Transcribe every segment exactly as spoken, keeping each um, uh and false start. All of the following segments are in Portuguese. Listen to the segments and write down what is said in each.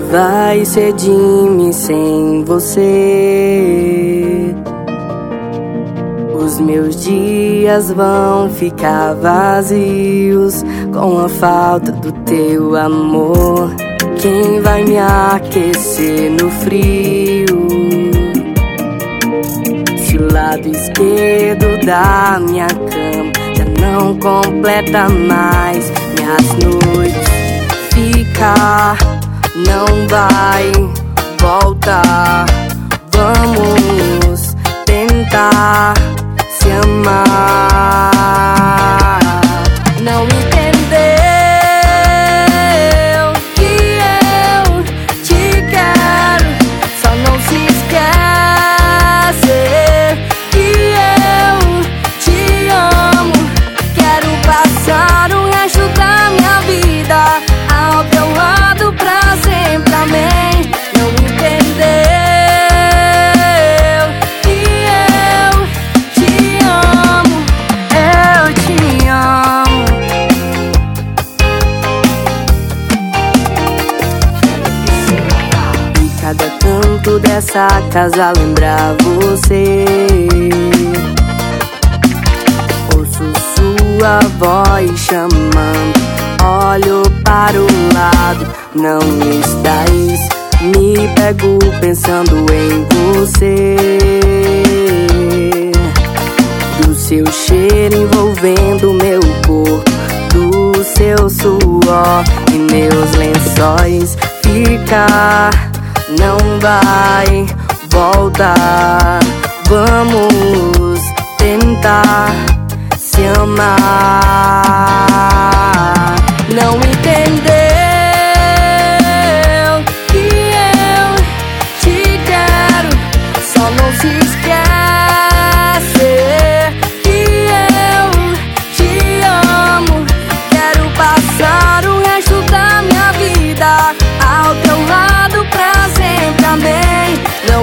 vai ser de mim sem você? Os meus dias vão ficar vazios com a falta do teu amor. Quem vai me aquecer no frio? Se o lado esquerdo da minha cama já não completa mais minhas noites, ficar não vai voltar. Vamos tentar se amar. Não entendeu que eu te quero, só não se esquece que eu te amo. Quero passar o resto da minha vida ao teu lado pra sempre, amém. Não entendeu que eu te amo, eu te amo. E cada canto dessa casa lembra você. Ouço sua voz chamando, olho para o lado, não estás. Me pego pensando em você, do seu cheiro envolvendo meu corpo, do seu suor e meus lençóis. Ficar não vai voltar. Vamos tentar se amar. Não entendeu que eu te quero, só não se esquece que eu te amo. Quero passar o resto da minha vida ao teu lado pra sempre, amém. Não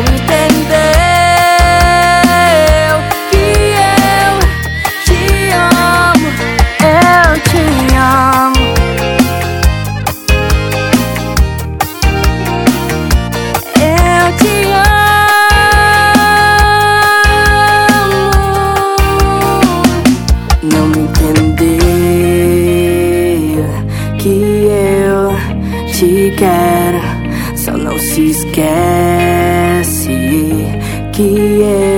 entendeu que eu te amo, eu te amo. Eu te amo. Não entendeu que eu te quero, só não se esquece que eu